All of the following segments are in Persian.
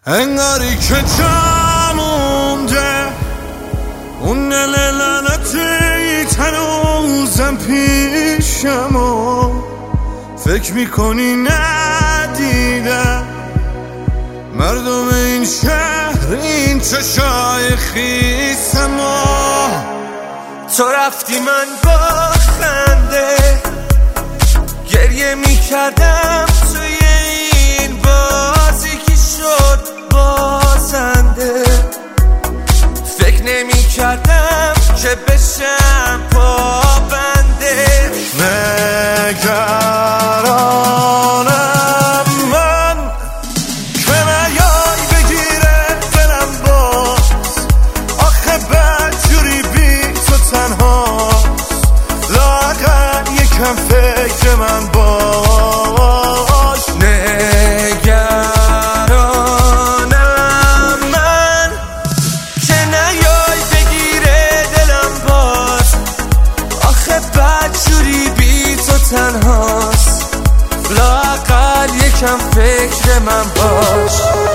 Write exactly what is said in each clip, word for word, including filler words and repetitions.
انگاری که جا مونده اون لعنتی تنوزم پیشم و فکر میکنی ندیدم مردم این شهر این چشای خیسم و تو رفتی من با خنده گریه میکردم توی این بازی که شد بازنده فکر نمیکردم که بشم پابنده نگرانم من که نیای بگیره دلم باز آخه بدجوری بی تو تنهاست لااقل یکم فکر من باش نگرانم من که نیای بگیره دلم باز آخه بدجوری بی تو تنهاست لااقل یکم فکر من باش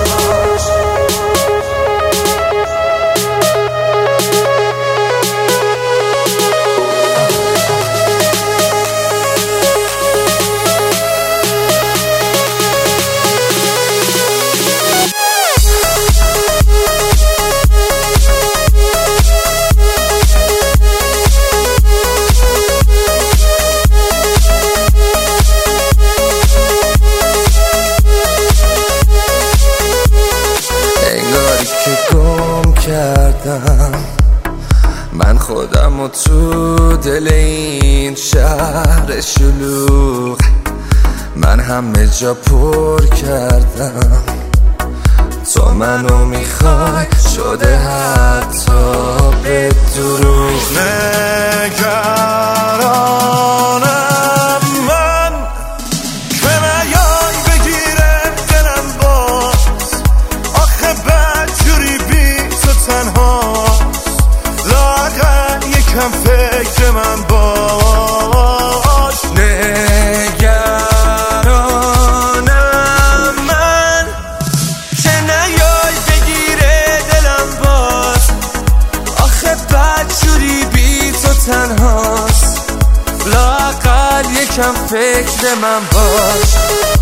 که گم کردم من خودم و تو دل این شهر شلوغ من همه جا پر کردم تو منو میخوای شده حتی به دروغ نگرانم من که نیای بگیره دلم باز آخه بدجوری بی تو تنهاست لااقل یکم فکر من باش نگرانم من که نیای بگیره دلم باز آخه بدجوری بی تو تنهاست لااقل یکم فکر من باش